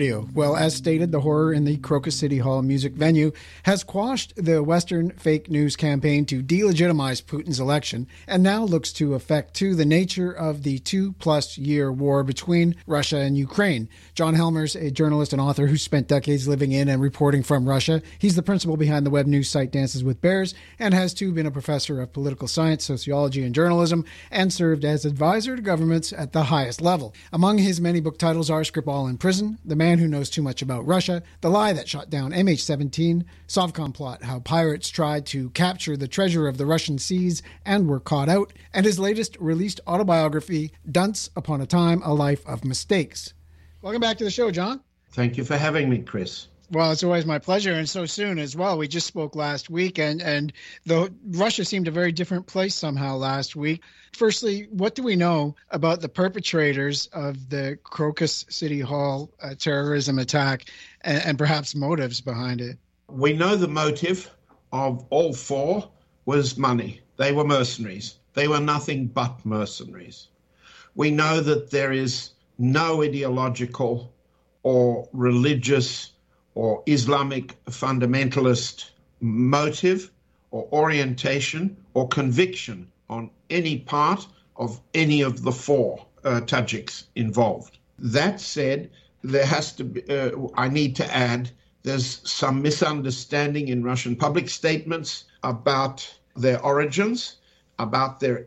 Well, as stated, the horror in the Crocus City Hall music venue has quashed the Western fake news campaign to delegitimize Putin's election and now looks to affect, too, the nature of the 2+ year war between Russia and Ukraine. John Helmers, a journalist and author who spent decades living in and reporting from Russia. He's the principal behind the web news site Dances with Bears and has, too, been a professor of political science, sociology, and journalism and served as advisor to governments at the highest level. Among his many book titles are Skripal in Prison, The Man Who Knows Too Much About Russia, The Lie That Shot Down MH17, Sovcom Plot, How Pirates Tried to Capture the Treasure of the Russian Seas and Were Caught Out, and his latest released autobiography, Dunce Upon a Time, A Life of Mistakes. Welcome back to the show, John. Thank you for having me, Chris. Well, it's always my pleasure, and so soon as well. We just spoke last week, and though Russia seemed a very different place somehow last week. Firstly, what do we know about the perpetrators of the Crocus City Hall terrorism attack and perhaps motives behind it? We know the motive of all four was money. They were mercenaries. They were nothing but mercenaries. We know that there is no ideological or religious or Islamic fundamentalist motive or orientation or conviction on any part of any of the four Tajiks involved. That said, there has to be, I need to add, there's some misunderstanding in Russian public statements about their origins, about their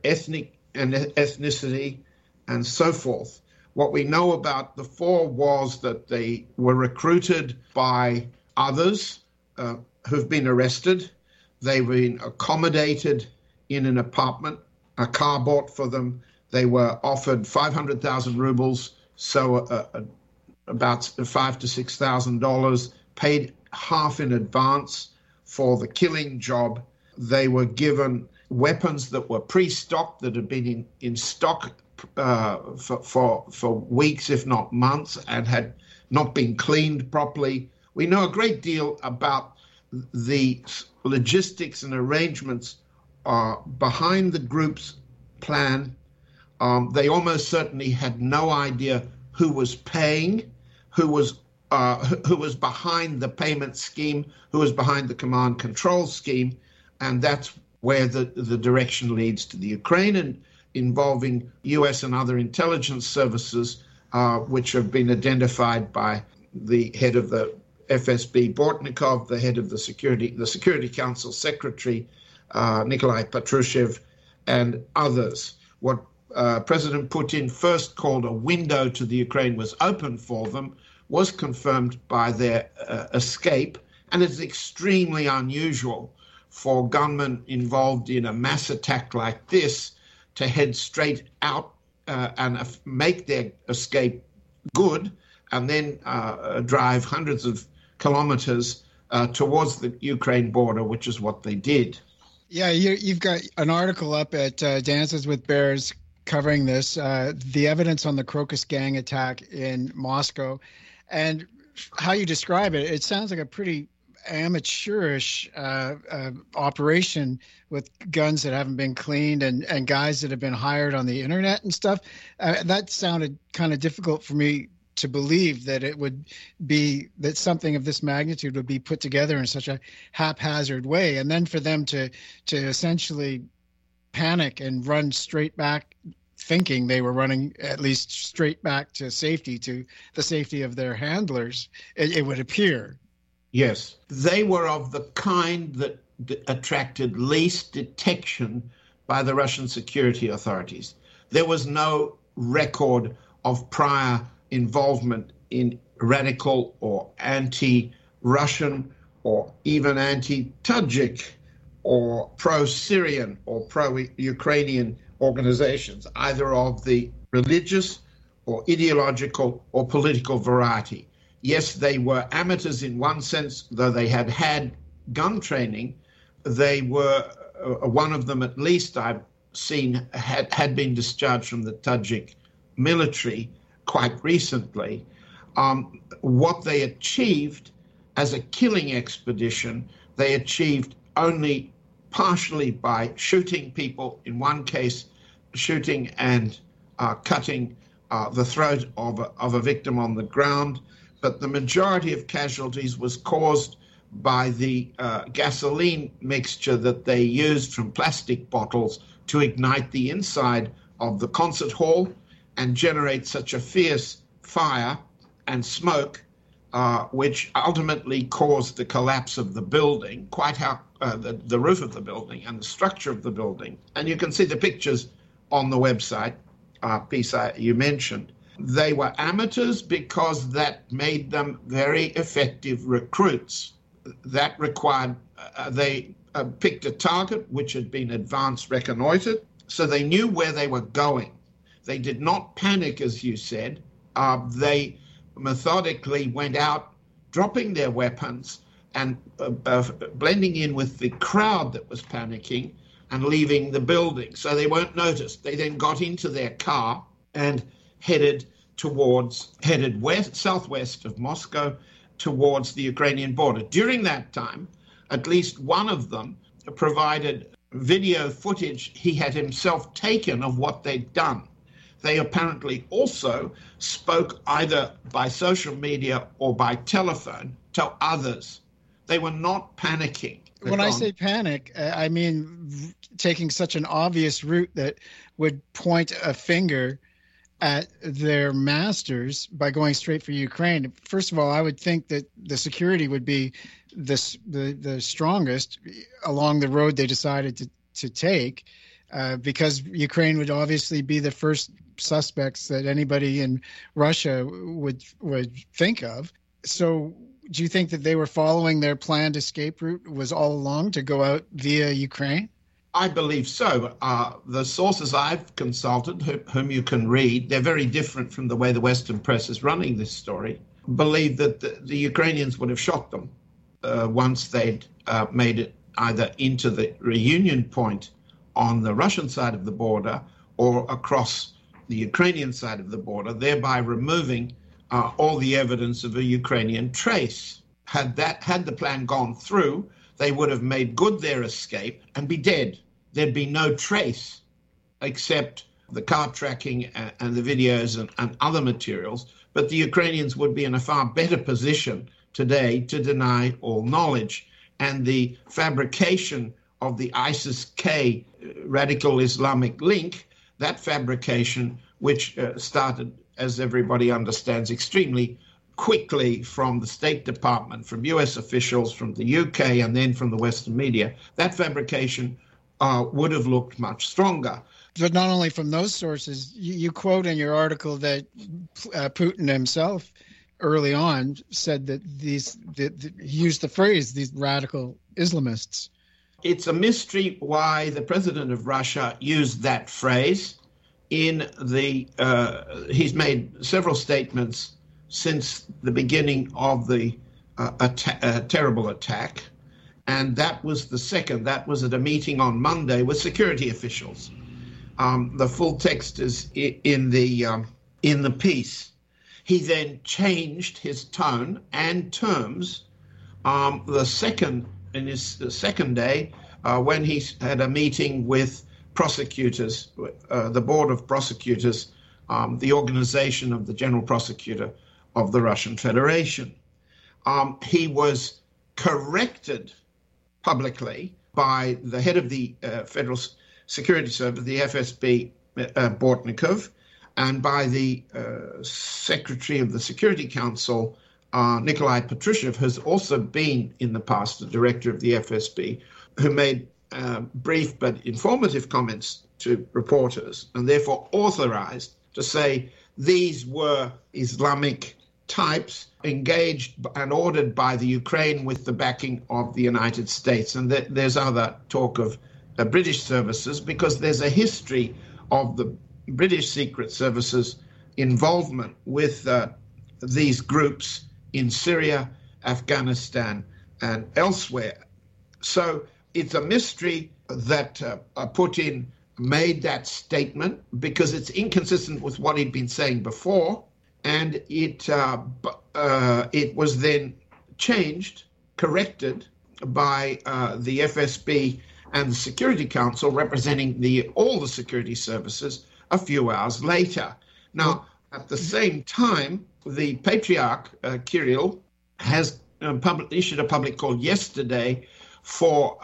ethnicity, and so forth. What we know about the four was that they were recruited by others who've been arrested. They've been accommodated in an apartment, a car bought for them. They were offered 500,000 rubles, so about $5,000 to $6,000, paid half in advance for the killing job. They were given weapons that were pre-stocked, that had been in stock for weeks, if not months, and had not been cleaned properly. We know a great deal about the logistics and arrangements behind the group's plan. They almost certainly had no idea who was paying, who was behind the payment scheme, who was behind the command control scheme, and that's where the direction leads to the Ukraine, and involving U.S. and other intelligence services, which have been identified by the head of the FSB, Bortnikov, the head of the Security Council Secretary, Nikolai Patrushev, and others. What President Putin first called a window to the Ukraine was open for them was confirmed by their escape, and it's extremely unusual for gunmen involved in a mass attack like this to head straight out and make their escape good, and then drive hundreds of kilometers towards the Ukraine border, which is what they did. Yeah, you've got an article up at Dances with Bears covering this, the evidence on the Crocus gang attack in Moscow, and how you describe it. It sounds like a pretty amateurish operation with guns that haven't been cleaned and guys that have been hired on the internet and stuff. That sounded kind of difficult for me to believe that it would be that something of this magnitude would be put together in such a haphazard way, and then for them to essentially panic and run straight back, thinking they were running at least straight back to safety, to the safety of their handlers, it would appear. Yes, they were of the kind that attracted least detection by the Russian security authorities. There was no record of prior involvement in radical or anti-Russian or even anti-Tajik or pro-Syrian or pro-Ukrainian organizations, either of the religious or ideological or political variety. Yes, they were amateurs in one sense, though they had had gun training. They were, one of them at least I've seen, had been discharged from the Tajik military quite recently. What they achieved as a killing expedition, they achieved only partially by shooting people, in one case, shooting and cutting the throat of a victim on the ground. but the majority of casualties was caused by the gasoline mixture that they used from plastic bottles to ignite the inside of the concert hall and generate such a fierce fire and smoke, which ultimately caused the collapse of the building, quite how the roof of the building and the structure of the building. And you can see the pictures on the website piece you mentioned. They were amateurs because that made them very effective recruits. That required, they picked a target which had been advanced reconnoitered, so they knew where they were going. They did not panic, as you said. They methodically went out, dropping their weapons and blending in with the crowd that was panicking and leaving the building. So they weren't noticed. They then got into their car and headed southwest of Moscow towards the Ukrainian border. During that time, at least one of them provided video footage he had himself taken of what they'd done. They apparently also spoke either by social media or by telephone to others. They were not panicking. When I say panic, I mean taking such an obvious route that would point a finger at their masters by going straight for Ukraine. First of all, I would think that the security would be the strongest along the road they decided to take, because Ukraine would obviously be the first suspects that anybody in Russia would think of. So do you think that they were following their planned escape route was all along to go out via Ukraine? I believe so. The sources I've consulted, whom you can read, they're very different from the way the Western press is running this story, believe that the Ukrainians would have shot them once they'd made it either into the reunion point on the Russian side of the border or across the Ukrainian side of the border, thereby removing all the evidence of a Ukrainian trace. Had the plan gone through, they would have made good their escape and be dead. There'd be no trace except the car tracking and the videos and other materials. But the Ukrainians would be in a far better position today to deny all knowledge. And the fabrication of the ISIS-K radical Islamic link, that fabrication, which started, as everybody understands, extremely quickly from the State Department, from US officials, from the UK, and then from the Western media, that fabrication would have looked much stronger. But not only from those sources, you quote in your article that Putin himself early on said that he used the phrase, these radical Islamists. It's a mystery why the president of Russia used that phrase. He's made several statements since the beginning of the terrible attack. And that was the second. That was at a meeting on Monday with security officials. The full text is in the piece. He then changed his tone and terms the second day when he had a meeting with prosecutors, the board of prosecutors, the organization of the general prosecutor of the Russian Federation. He was corrected publicly by the head of the Federal Security Service, the FSB, Bortnikov, and by the Secretary of the Security Council, Nikolai Patrushev, who's also been in the past the director of the FSB, who made brief but informative comments to reporters and therefore authorized to say these were Islamic types engaged and ordered by the Ukraine with the backing of the United States. And there's other talk of British services because there's a history of the British Secret Services involvement with these groups in Syria, Afghanistan, and elsewhere. So it's a mystery that Putin made that statement because it's inconsistent with what he'd been saying before. And it was then changed, corrected by the FSB and the Security Council representing all the security services a few hours later. Now, at the same time, the Patriarch, Kirill, has issued a public call yesterday for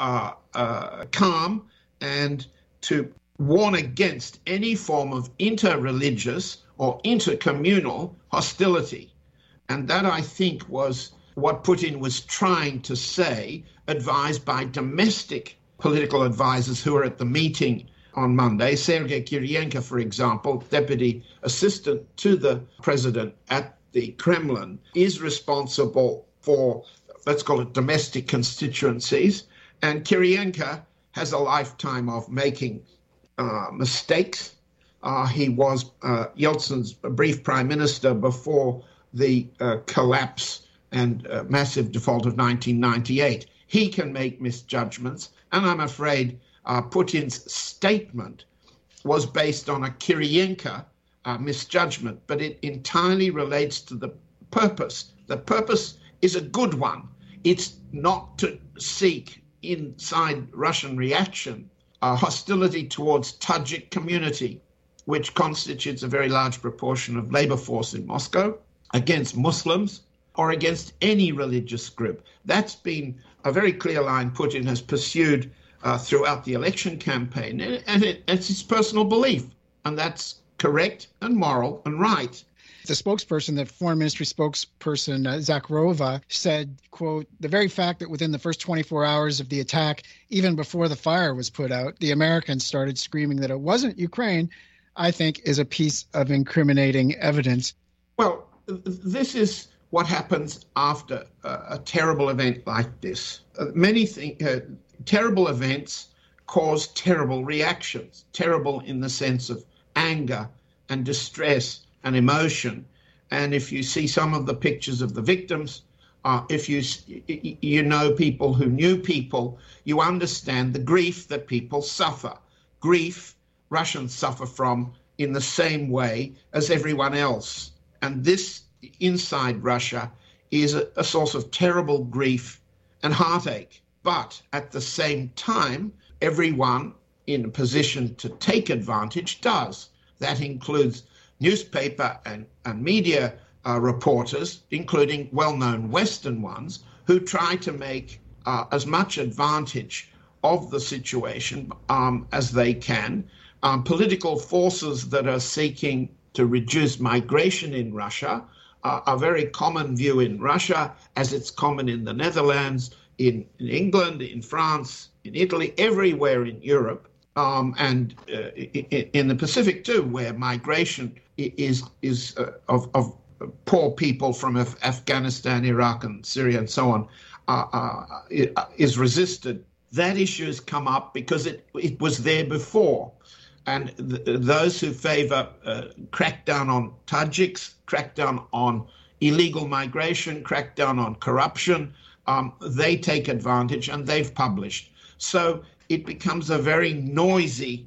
calm and to warn against any form of interreligious or intercommunal hostility. And that, I think, was what Putin was trying to say, advised by domestic political advisors who were at the meeting on Monday. Sergei Kirienko, for example, deputy assistant to the president at the Kremlin, is responsible for, let's call it, domestic constituencies. And Kirienko has a lifetime of making mistakes. He was Yeltsin's brief prime minister before the collapse and massive default of 1998. He can make misjudgments, and I'm afraid Putin's statement was based on a Kirienko misjudgment, but it entirely relates to the purpose. The purpose is a good one. It's not to seek inside Russian reaction hostility towards Tajik community, which constitutes a very large proportion of labor force in Moscow, against Muslims, or against any religious group. That's been a very clear line Putin has pursued throughout the election campaign, and it's his personal belief, and that's correct and moral and right. The spokesperson, the foreign ministry spokesperson, Zakharova, said, quote, "The very fact that within the first 24 hours of the attack, even before the fire was put out, the Americans started screaming that it wasn't Ukraine, I think is a piece of incriminating evidence." Well, this is what happens after a terrible event like this. Terrible events cause terrible reactions, terrible in the sense of anger and distress and emotion. And if you see some of the pictures of the victims, if you know people who knew people, you understand the grief that people suffer. Grief Russians suffer from in the same way as everyone else. And this inside Russia is a source of terrible grief and heartache. But at the same time, everyone in a position to take advantage does. That includes newspaper and media reporters, including well-known Western ones, who try to make as much advantage of the situation as they can. Political forces that are seeking to reduce migration in Russia, a very common view in Russia, as it's common in the Netherlands, in England, in France, in Italy, everywhere in Europe, and in the Pacific too, where migration is of poor people from Afghanistan, Iraq, and Syria, and so on, is resisted. That issue has come up because it was there before. And those who favor crackdown on Tajiks, crackdown on illegal migration, crackdown on corruption, they take advantage, and they've published. So it becomes a very noisy,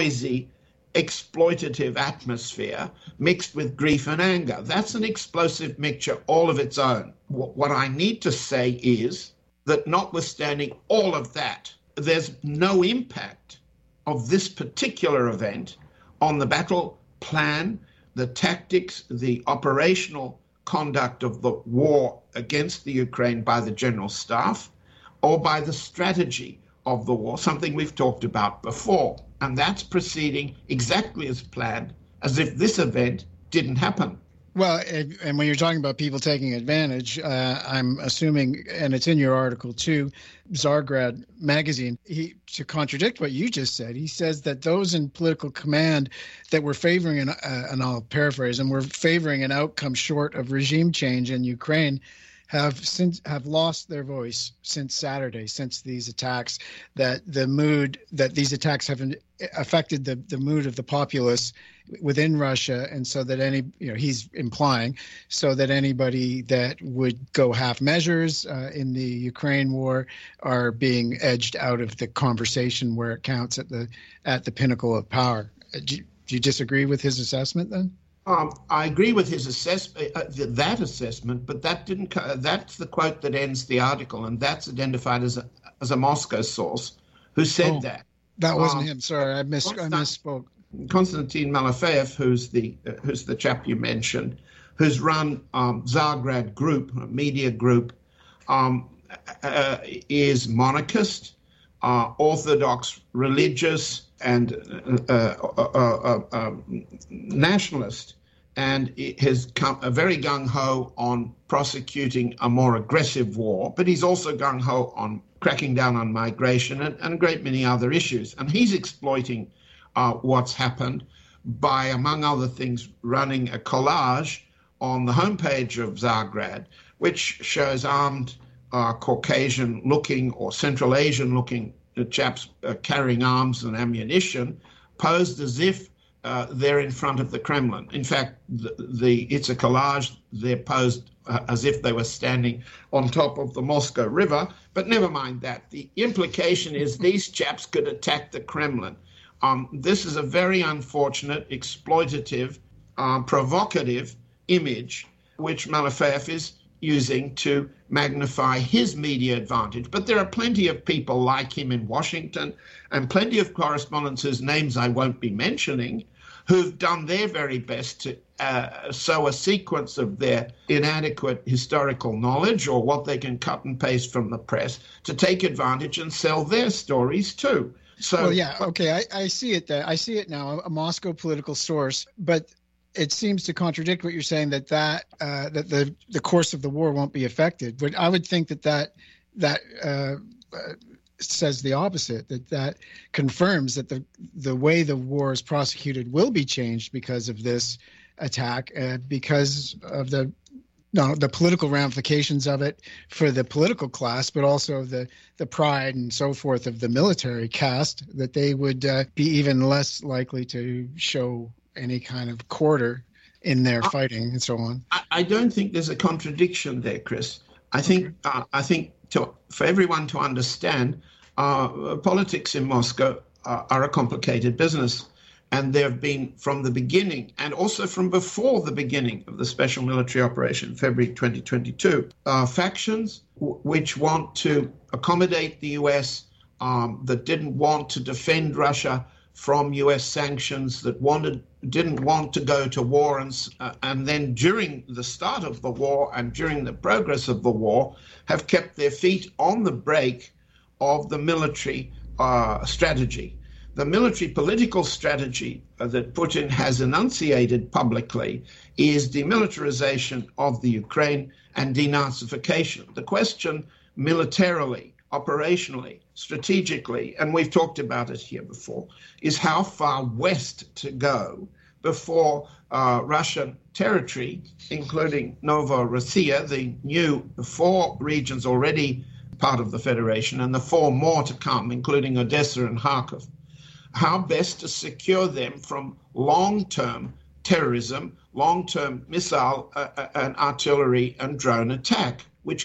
exploitative atmosphere mixed with grief and anger. That's an explosive mixture all of its own. What I need to say is that notwithstanding all of that, there's no impact of this particular event on the battle plan, the tactics, the operational conduct of the war against the Ukraine by the General Staff, or by the strategy of the war, something we've talked about before. And that's proceeding exactly as planned, as if this event didn't happen. Well, and when you're talking about people taking advantage, I'm assuming, and it's in your article too, Tsargrad magazine, to contradict what you just said, he says that those in political command that were favoring, and I'll paraphrase, and were favoring an outcome short of regime change in Ukraine, have lost their voice since Saturday, since these attacks, that these attacks have affected the mood of the populace within Russia, and so that he's implying, so that anybody that would go half measures in the Ukraine war are being edged out of the conversation where it counts at the pinnacle of power. Do you disagree with his assessment then? I agree with his that assessment, but that's the quote that ends the article, and that's identified as a Moscow source who said that. That wasn't him. Sorry, I misspoke. Konstantin Malafeyev, who's the chap you mentioned, who's run Zagrad Group, a media group, is monarchist, orthodox religious, and nationalist, and it has come very gung-ho on prosecuting a more aggressive war, but he's also gung-ho on cracking down on migration and a great many other issues. And he's exploiting what's happened by, among other things, running a collage on the homepage of Zagrad, which shows armed Caucasian-looking or Central Asian-looking chaps carrying arms and ammunition, posed as if they're in front of the Kremlin. In fact, it's a collage. They're posed as if they were standing on top of the Moscow River. But never mind that. The implication is these chaps could attack the Kremlin. This is a very unfortunate, exploitative, provocative image, which Malafeyev is using to magnify his media advantage. But there are plenty of people like him in Washington and plenty of correspondents whose names I won't be mentioning who've done their very best to sow a sequence of their inadequate historical knowledge or what they can cut and paste from the press to take advantage and sell their stories too. So, well, yeah, okay, I see it there. I see it now, a Moscow political source, but it seems to contradict what you're saying that the course of the war won't be affected. But I would think that says the opposite, that confirms that the way the war is prosecuted will be changed because of this attack, because of the political ramifications of it for the political class, but also the pride and so forth of the military caste, that they would be even less likely to show any kind of quarter in their fighting and so on. I don't think there's a contradiction there, Chris. I think for everyone to understand, politics in Moscow are a complicated business. And there have been, from the beginning, and also from before the beginning of the special military operation, February 2022, factions which want to accommodate the U.S., that didn't want to defend Russia from U.S. sanctions, that didn't want to go to war, and then during the start of the war and during the progress of the war, have kept their feet on the brake of the military strategy. The military political strategy that Putin has enunciated publicly is demilitarization of the Ukraine and denazification. The question militarily, operationally, strategically, and we've talked about it here before, is how far west to go before Russian territory, including Novorossiya, the new 4 regions already part of the Federation, and the 4 more to come, including Odessa and Kharkov, how best to secure them from long-term terrorism, long-term missile and artillery and drone attacks which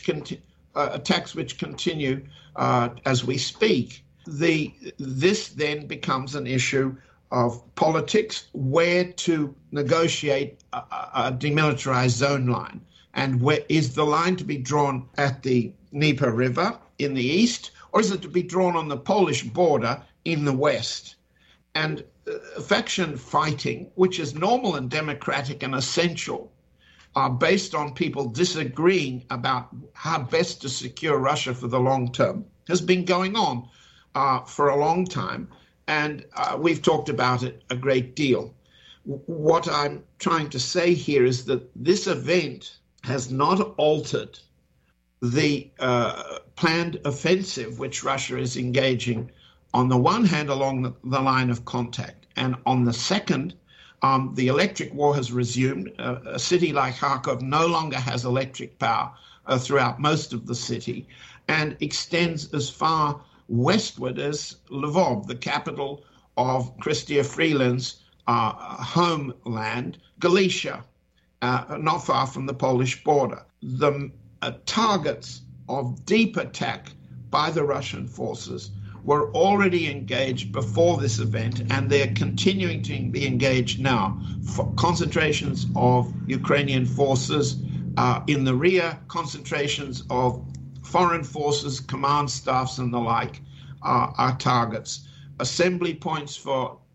continue as we speak. This then becomes an issue of politics, where to negotiate a demilitarized zone line. And where is the line to be drawn at the Dnieper River in the east, or is it to be drawn on the Polish border in the west? And faction fighting, which is normal and democratic and essential, based on people disagreeing about how best to secure Russia for the long term, has been going on for a long time. And we've talked about it a great deal. What I'm trying to say here is that this event has not altered the planned offensive which Russia is engaging, on the one hand, along the line of contact, and on the second, the electric war has resumed. A city like Kharkov no longer has electric power throughout most of the city, and extends as far westward as Lvov, the capital of Chrystia Freeland's homeland, Galicia, not far from the Polish border. The targets of deep attack by the Russian forces were already engaged before this event, and they're continuing to be engaged now. Concentrations of Ukrainian forces in the rear, concentrations of foreign forces, command staffs and the like are targets. Assembly points for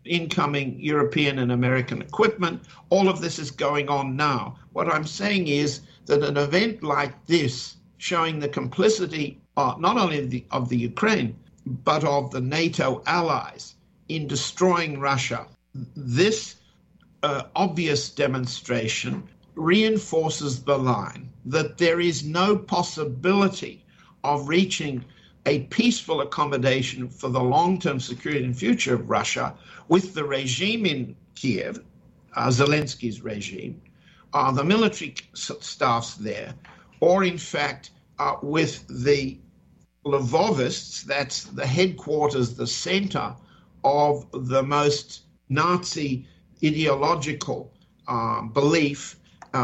incoming European and American equipment. All of this is going on now. What I'm saying is that an event like this, showing the complicity not only of the Ukraine, but of the NATO allies in destroying Russia, this obvious demonstration reinforces the line that there is no possibility of reaching a peaceful accommodation for the long-term security and future of Russia with the regime in Kiev, Zelensky's regime, the military staffs there, or in fact with the Lvovists, that's the headquarters, the center of the most Nazi ideological belief.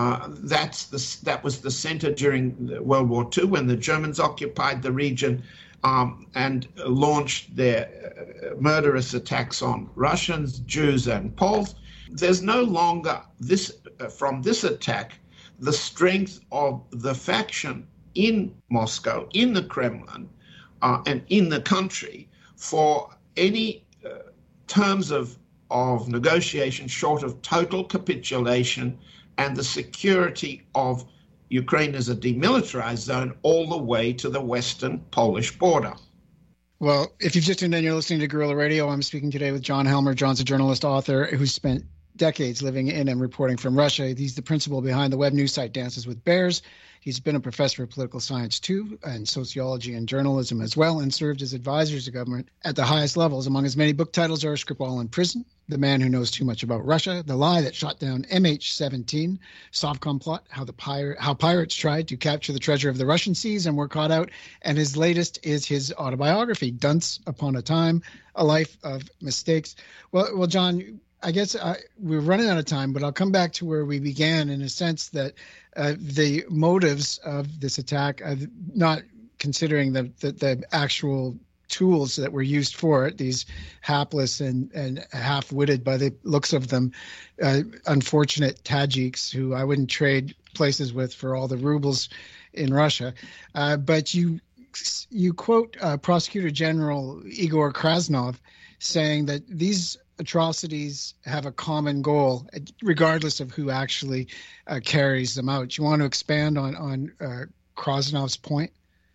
That was the center during World War II when the Germans occupied the region and launched their murderous attacks on Russians, Jews, and Poles. There's no longer from this attack the strength of the faction in Moscow, in the Kremlin, and in the country for any terms of negotiation short of total capitulation and the security of Ukraine as a demilitarized zone all the way to the western Polish border. Well, if you've just tuned in, you're listening to Guerrilla Radio. I'm speaking today with John Helmer. John's a journalist, author, who's spent decades living in and reporting from Russia. He's the principal behind the web news site Dances with Bears. He's been a professor of political science, too, and sociology and journalism as well, and served as advisor to government at the highest levels. Among his many book titles are Skripal in Prison, The Man Who Knows Too Much About Russia, The Lie That Shot Down MH17, Sovcom Plot, How Pirates Tried to Capture the Treasure of the Russian Seas and Were Caught Out, and his latest is his autobiography, Dunce Upon a Time, A Life of Mistakes. Well, John, I guess we're running out of time, but I'll come back to where we began in a sense that the motives of this attack, not considering the actual tools that were used for it, these hapless and half-witted by the looks of them, unfortunate Tajiks who I wouldn't trade places with for all the rubles in Russia. But you quote Prosecutor General Igor Krasnov saying that these atrocities have a common goal, regardless of who actually carries them out. You want to expand on Krasnov's point?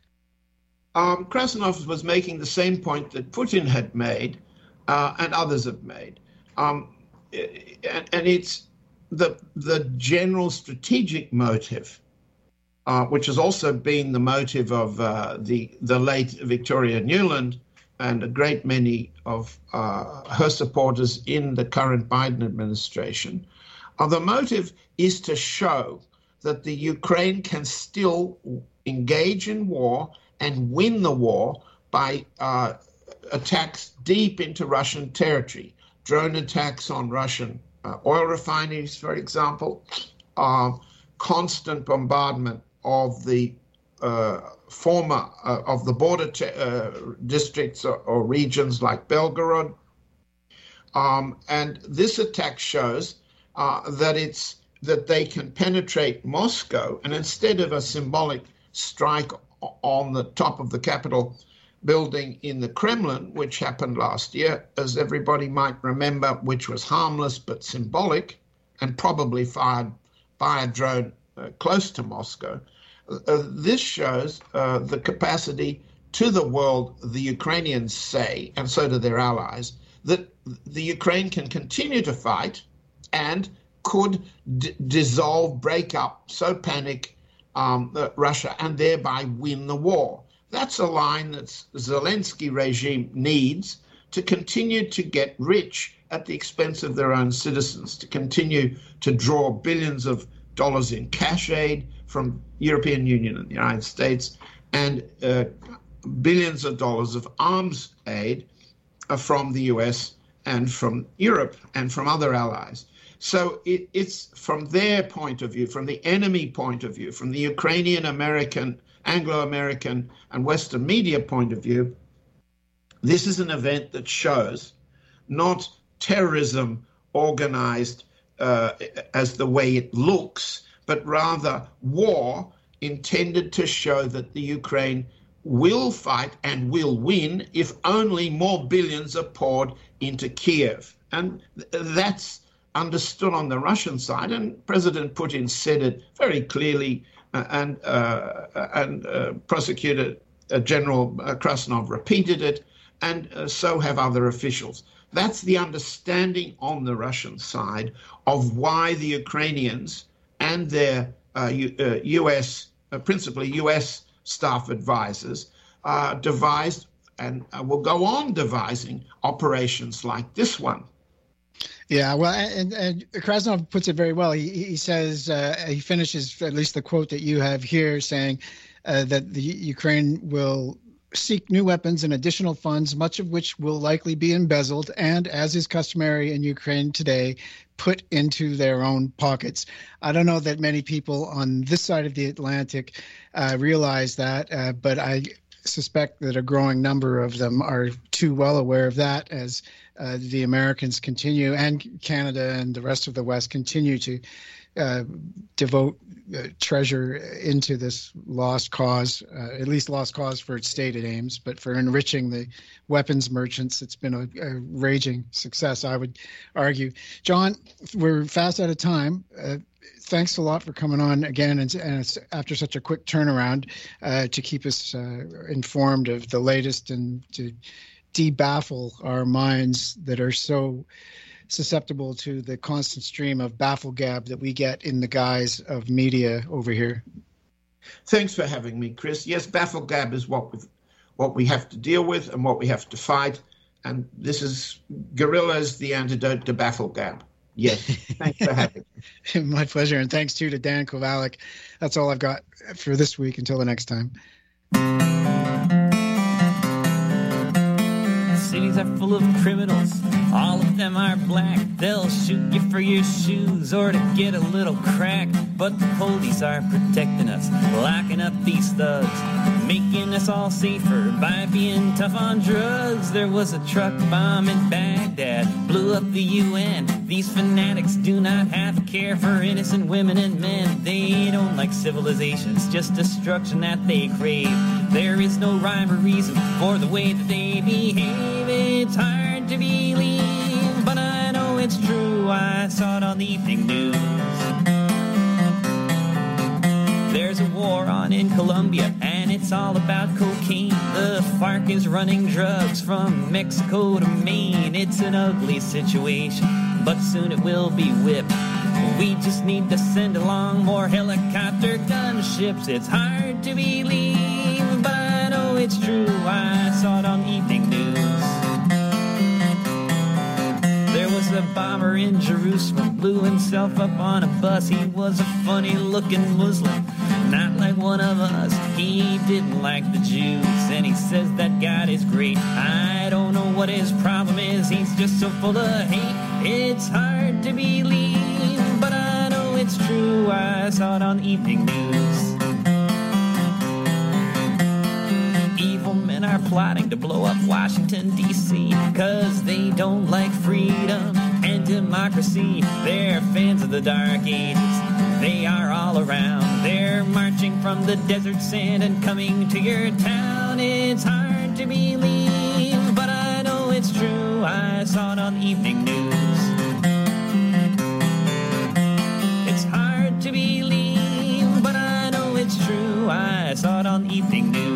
Krasnov was making the same point that Putin had made and others have made. And it's the general strategic motive, which has also been the motive of the late Victoria Nuland and a great many of her supporters in the current Biden administration. The motive is to show that the Ukraine can still engage in war and win the war by attacks deep into Russian territory, drone attacks on Russian oil refineries, for example, constant bombardment of the former of the border districts or regions like Belgorod. And this attack shows that they can penetrate Moscow, and instead of a symbolic strike on the top of the Capitol building in the Kremlin, which happened last year, as everybody might remember, which was harmless but symbolic and probably fired by a drone close to Moscow. This shows the capacity to the world, the Ukrainians say, and so do their allies, that the Ukraine can continue to fight and could dissolve, break up, so panic Russia and thereby win the war. That's a line that the Zelensky regime needs to continue to get rich at the expense of their own citizens, to continue to draw billions of dollars in cash aid from European Union and the United States and billions of dollars of arms aid from the US and from Europe and from other allies. So it's from their point of view, from the enemy point of view, from the Ukrainian, American, Anglo-American and Western media point of view, this is an event that shows not terrorism organized as the way it looks, but rather war intended to show that the Ukraine will fight and will win if only more billions are poured into Kiev. And that's understood on the Russian side, and President Putin said it very clearly, and Prosecutor General Krasnov repeated it, and so have other officials. That's the understanding on the Russian side of why the Ukrainians and their U.S., principally U.S. staff advisors, devised and will go on devising operations like this one. Yeah, well, and Krasnov puts it very well. He says, he finishes, at least the quote that you have here, saying that the Ukraine will seek new weapons and additional funds, much of which will likely be embezzled and, as is customary in Ukraine today, put into their own pockets. I don't know that many people on this side of the Atlantic realize that, but I suspect that a growing number of them are too well aware of that, as the Americans continue, and Canada and the rest of the West continue to devote treasure into this lost cause, at least lost cause for its stated aims, but for enriching the weapons merchants. It's been a raging success, I would argue. John, we're fast out of time. Thanks a lot for coming on again, and it's after such a quick turnaround, to keep us informed of the latest and to debaffle our minds that are so susceptible to the constant stream of bafflegab that we get in the guise of media over here. Thanks for having me, Chris. Yes, bafflegab is what we have to deal with and what we have to fight, and this is guerrillas, the antidote to bafflegab. Yes, thanks for having me. My pleasure, and thanks too to Dan Kovalik. That's all I've got for this week. Until the next time. Cities are full of criminals, all of them are black. They'll shoot you for your shoes or to get a little crack. But the police are protecting us, locking up these thugs, making us all safer by being tough on drugs. There was a truck bomb in Baghdad, blew up the UN. These fanatics do not have a care for innocent women and men. They don't like civilizations, just destruction that they crave. There is no rhyme or reason for the way that they behave. It's hard to believe, but I know it's true. I saw it on the evening news. There's a war on in Colombia, and it's all about cocaine. The FARC is running drugs from Mexico to Maine. It's an ugly situation, but soon it will be whipped. We just need to send along more helicopter gunships. It's hard to believe, but I know it's true. I saw it on the evening news. There was a bomber in Jerusalem, blew himself up on a bus. He was a funny-looking Muslim, not like one of us. He didn't like the Jews, and he says that God is great. I don't know what his problem is. He's just so full of hate. It's hard to believe, but I know it's true. I saw it on the evening news. Evil men are plotting to blow up Washington, D.C., 'cause they don't like freedom and democracy. They're fans of the Dark Ages. They are all around. They're marching from the desert sand and coming to your town. It's hard to believe, but I know it's true. I saw it on the evening news. It's hard to believe, but I know it's true. I saw it on the evening news.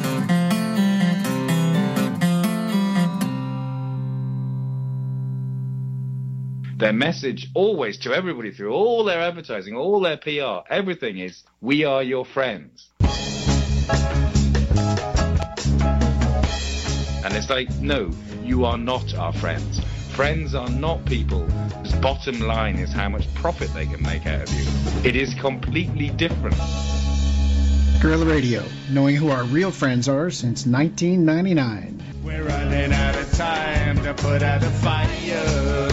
Their message always to everybody through all their advertising, all their PR, everything is, we are your friends. And it's like, no, you are not our friends. Friends are not people whose bottom line is how much profit they can make out of you. It is completely different. Guerrilla Radio, knowing who our real friends are since 1999. We're running out of time to put out a fire.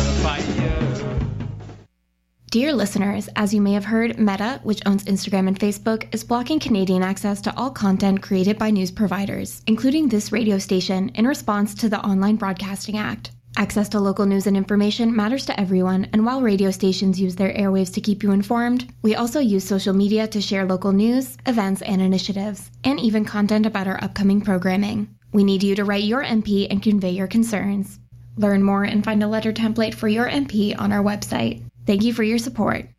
Dear listeners, as you may have heard, Meta, which owns Instagram and Facebook, is blocking Canadian access to all content created by news providers, including this radio station, in response to the Online Broadcasting Act. Access to local news and information matters to everyone, and while radio stations use their airwaves to keep you informed, we also use social media to share local news, events, and initiatives, and even content about our upcoming programming. We need you to write your MP and convey your concerns. Learn more and find a letter template for your MP on our website. Thank you for your support.